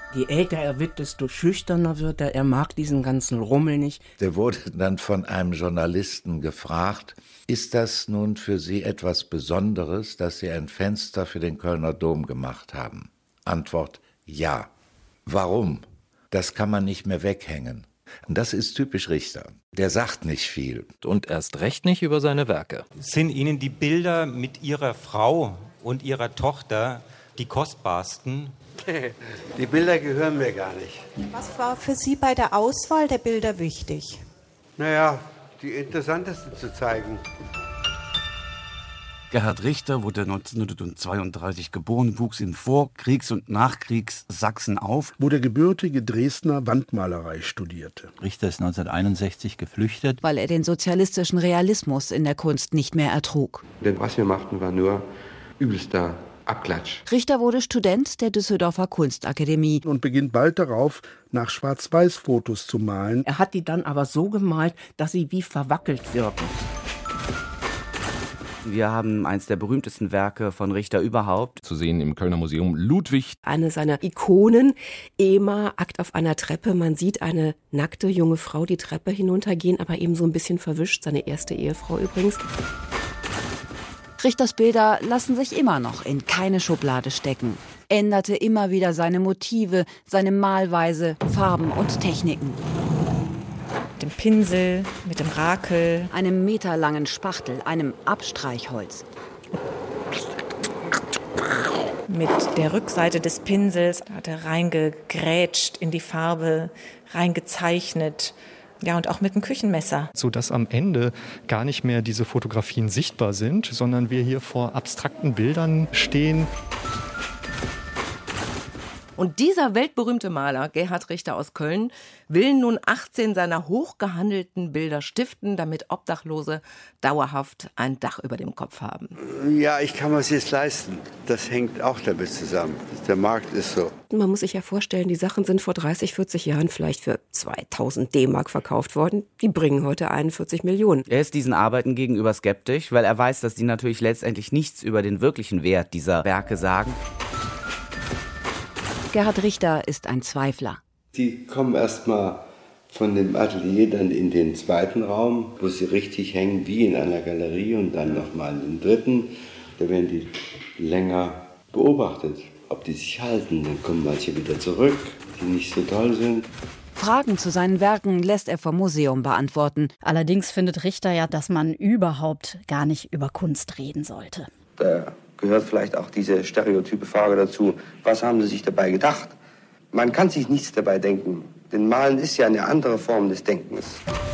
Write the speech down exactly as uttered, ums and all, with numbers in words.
Je älter er wird, desto schüchterner wird er. Er mag diesen ganzen Rummel nicht. Der wurde dann von einem Journalisten gefragt, ist das nun für Sie etwas Besonderes, dass Sie ein Fenster für den Kölner Dom gemacht haben? Antwort, ja. Warum? Das kann man nicht mehr weghängen. Und das ist typisch Richter. Der sagt nicht viel. Und erst recht nicht über seine Werke. Sind Ihnen die Bilder mit Ihrer Frau und Ihrer Tochter die kostbarsten? Die Bilder gehören mir gar nicht. Was war für Sie bei der Auswahl der Bilder wichtig? Naja, die interessantesten zu zeigen. Gerhard Richter wurde neunzehnhundertzweiunddreißig geboren, wuchs in Vorkriegs- und Nachkriegs-Sachsen auf, wo der gebürtige Dresdner Wandmalerei studierte. Richter ist neunzehnhunderteinundsechzig geflüchtet, weil er den sozialistischen Realismus in der Kunst nicht mehr ertrug. Denn was wir machten, war nur übelster Abklatsch. Richter wurde Student der Düsseldorfer Kunstakademie und beginnt bald darauf, nach Schwarz-Weiß-Fotos zu malen. Er hat die dann aber so gemalt, dass sie wie verwackelt wirken. Wir haben eines der berühmtesten Werke von Richter überhaupt. Zu sehen im Kölner Museum Ludwig. Eine seiner Ikonen, Ema, Akt auf einer Treppe. Man sieht eine nackte junge Frau die Treppe hinuntergehen, aber eben so ein bisschen verwischt. Seine erste Ehefrau übrigens. Richters Bilder lassen sich immer noch in keine Schublade stecken. Änderte immer wieder seine Motive, seine Malweise, Farben und Techniken. Mit dem Pinsel, mit dem Rakel, einem meterlangen Spachtel, einem Abstreichholz. Mit der Rückseite des Pinsels hat er reingegrätscht in die Farbe, reingezeichnet. Ja, und auch mit dem Küchenmesser. Sodass am Ende gar nicht mehr diese Fotografien sichtbar sind, sondern wir hier vor abstrakten Bildern stehen. Und dieser weltberühmte Maler, Gerhard Richter aus Köln, will nun achtzehn seiner hochgehandelten Bilder stiften, damit Obdachlose dauerhaft ein Dach über dem Kopf haben. Ja, ich kann mir es jetzt leisten. Das hängt auch damit zusammen. Der Markt ist so. Man muss sich ja vorstellen, die Sachen sind vor dreißig, vierzig Jahren vielleicht für zweitausend D-Mark verkauft worden. Die bringen heute einundvierzig Millionen. Er ist diesen Arbeiten gegenüber skeptisch, weil er weiß, dass die natürlich letztendlich nichts über den wirklichen Wert dieser Werke sagen. Gerhard Richter ist ein Zweifler. Die kommen erstmal von dem Atelier dann in den zweiten Raum, wo sie richtig hängen, wie in einer Galerie, und dann nochmal in den dritten. Da werden die länger beobachtet, ob die sich halten. Dann kommen manche wieder zurück, die nicht so toll sind. Fragen zu seinen Werken lässt er vom Museum beantworten. Allerdings findet Richter ja, dass man überhaupt gar nicht über Kunst reden sollte. Da gehört vielleicht auch diese stereotype Frage dazu, was haben Sie sich dabei gedacht? Man kann sich nichts dabei denken, denn Malen ist ja eine andere Form des Denkens.